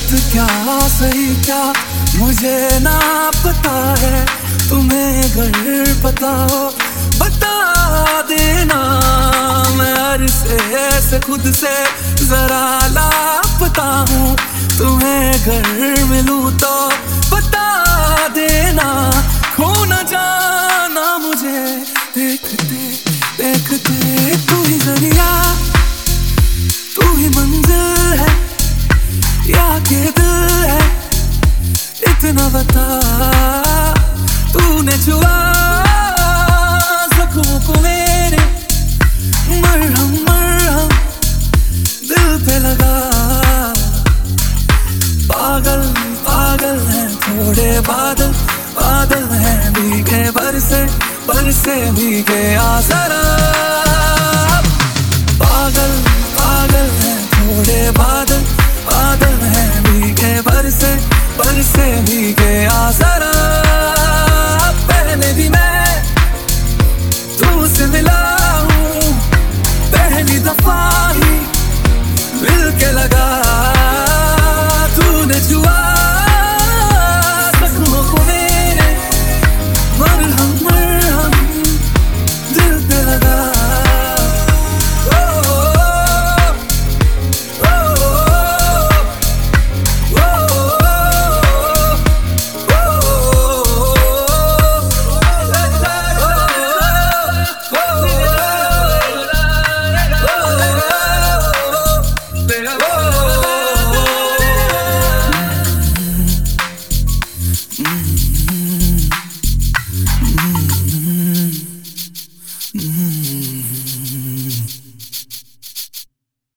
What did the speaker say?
क्या सही क्या मुझे ना पता है, तुम्हें अगर पता हो बता देना। मैं अरसे से खुद से जरा लापता हूँ, तुम्हें अगर मिलूं तो बता देना। खो न जाना मुझे देखते देखते, तू ही जरिया तू ही मंजिल है या के दिल है, इतना बता। तूने छुआ ज़ख्मों को मेरे, मरहम मरहम दिल पे लगा। पागल पागल हैं थोड़े बादल, बादल हैं भीगे बरसे, बरसे भीगे आसरा। पागल पागल हैं थोड़े बादल, बादल हैं भीगे बरसे, बरसे भीगे आसरा।